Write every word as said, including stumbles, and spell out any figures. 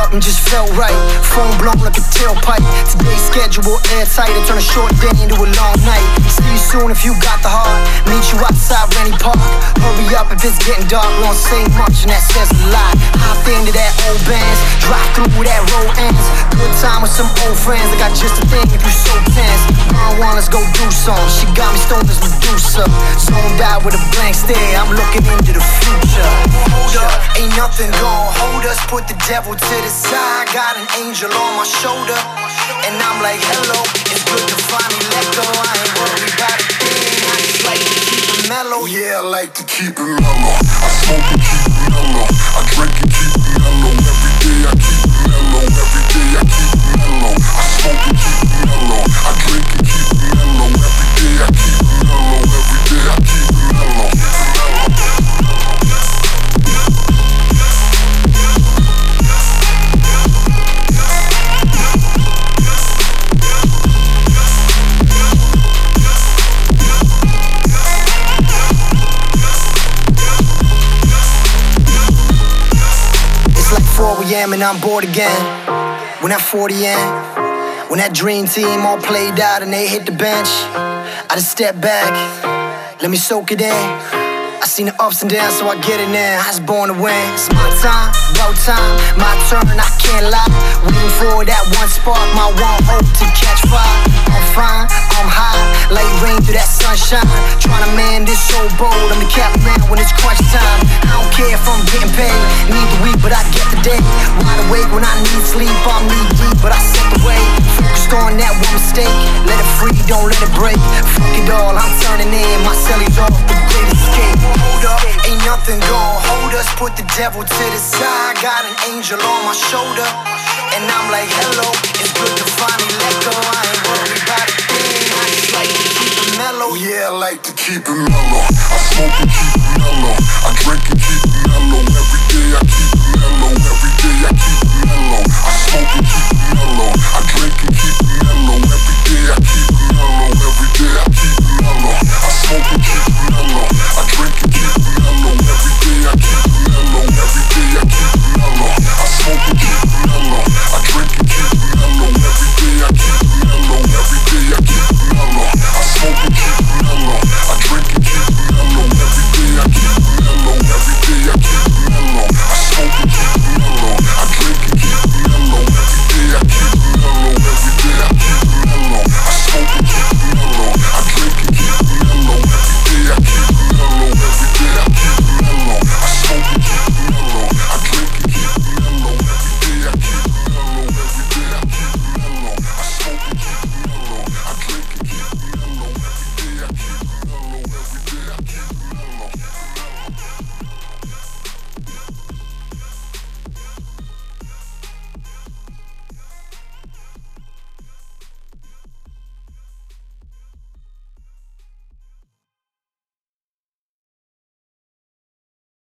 up and just felt right. Phone blown like a tailpipe. Today's schedule airtight. I turn a short day into a long night. See you soon if you got the heart. Meet you outside Rennie Park. Hurry up if it's getting dark. We don't say much and that says a lot. Hop into that old bands. Drive through where that road ends. Good time with some old friends. I got just a thing if you so tense. One, let's go do some. She got me stoned as Medusa. Zoned out with a blank stare. I'm looking into the future. Hold up, ain't nothing gon' hold us. Put the devil to the side. Got an angel on my shoulder. And I'm like, hello, it's good to finally let go. I ain't worried about a thing. I just like to keep it mellow. Yeah, I like to keep it mellow. I smoke and keep it mellow. I drink and keep it mellow. Every day I keep it mellow. Every day I keep it mellow. I smoke and keep it mellow. I drink and keep it mellow. Every day I keep it mellow. Every day I keep it mellow. four a.m. and I'm bored again. When that forty in, when that dream team all played out and they hit the bench, I just step back, let me soak it in. I seen the ups and downs, so I get it now. I was born to win. It's my time, about time, my turn, I can't lie. Waiting for that one spark, my one hope to catch fire. I'm fine, I'm high, like rain through that sunshine. Trying to man this so bold, I'm the captain man when it's crunch time. I don't care if I'm getting paid, need the week, but I get the day. Wide awake when I need sleep, I'm knee deep, but I set the way. Focused on that one mistake, let it free, don't let it break. Fuck it all, I'm turning in, my cellies off, the great escape. Hold up, ain't nothing gon' hold us. Put the devil to the side. Got an angel on my shoulder. And I'm like, hello, it's good to finally let go. I ain't worried about a thing. I just like to keep it mellow. Yeah, I like to keep it mellow. I smoke and keep it mellow. I drink and